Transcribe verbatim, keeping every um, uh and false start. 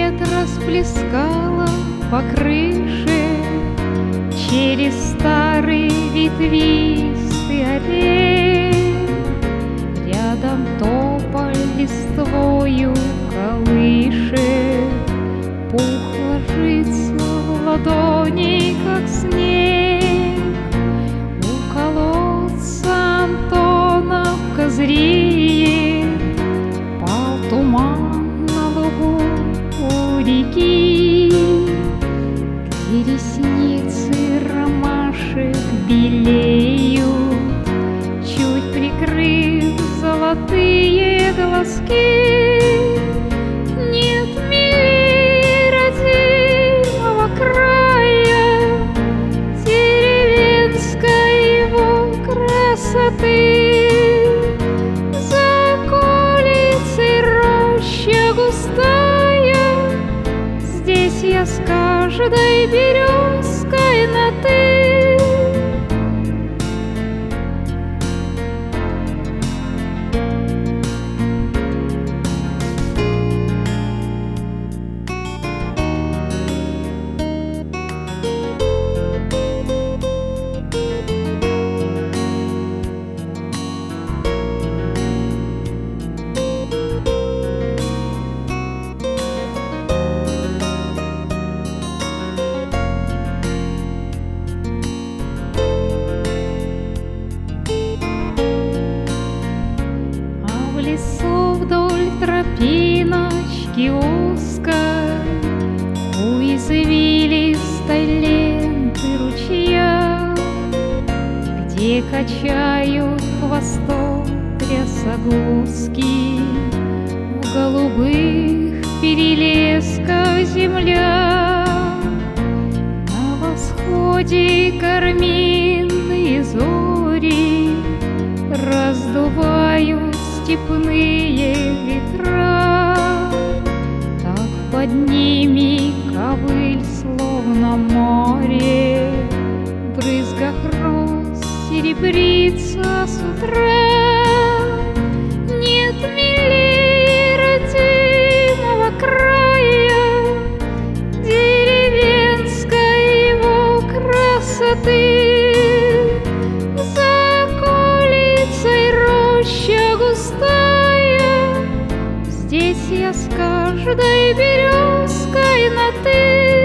свет расплескала по крыше через старый ветвистый аллей. Рядом тополь листвою колышет, пух ложится в ладони, как снег. У колодца Антоновка зреет, пал туман на лугу у реки, где ресницы ромашек белеют, чуть прикрыв золотые глазки. Нет милей родимого края, деревенской его красоты. За околицей роща густая, здесь я с каждой березкой на «ты». В лесу вдоль тропиночки узкой, у извилистой ленты ручья, где качают хвостом трясогузки, в голубых перелесках земля. На восходе карминные зори раздувают степные ветра, так под ними ковыль, словно море, в брызгах роз серебрится с утра. Нет милей родимого края, деревенской его красоты. Здесь я с каждой березкой на «ты».